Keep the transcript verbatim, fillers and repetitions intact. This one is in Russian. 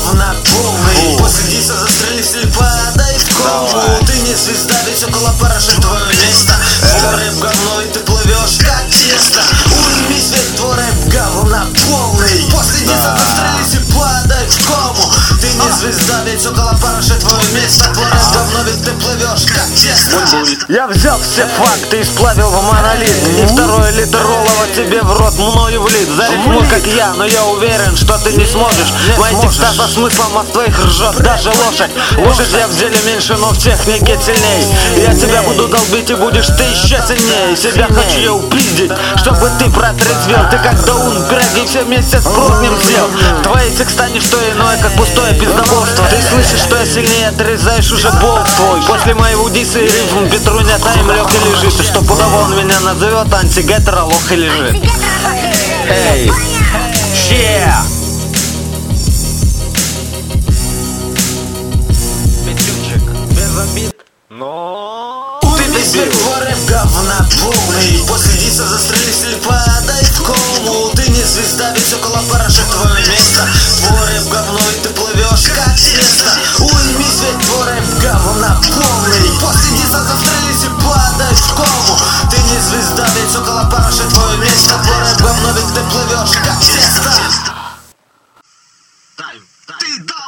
говна полный. После диса застрелись или падай в кому. Ты не звезда, ведь около параши твое место. Твой рэп говно, и ты плывешь как тесто. Уймись, ведь твой рэп говна полный. После диса застрелись и падай в кому. Ты не звезда, ведь около параши твое место. Твой рэп говно, ведь ты плывешь как тесто. Я взял все факты и сплавил в монолит. И второй литр роллова тебе в рот мною влит. Зарифмуй как я, но я уверен, что ты не сможешь. Мои текста со смыслом от твоих ржет даже лошадь. Лошадь я в деле меньше, но в технике сильней. Я тебя буду долбить и будешь ты еще сильнее. Себя хочу я упиздить, чтобы ты протрезвел. Ты как даун, пироги все вместе с прутнем съел. Твои текста не что иное, как пустое пиздоболство. Ты слышишь, что я сильнее, отрезаешь уже болт твой. После моего диса и рифм Петруня тайм лег и лежит. И что куда он меня назовет, антигетера лох и лежит. Эй, че? Петючек, без обид. Но ты весь твой рэп говна полный. После диса застрелись или падай в кому. Ты не звезда, ведь около параши твое место. Твой рэп говно, и ты плывешь как тесто. Уймись, ведь твой рэп говна полный. После диса застрелись и падай в кому. Ты не звезда, ведь около параши твое место. Твой рэп говно, ведь ты плывешь как тесто. Ты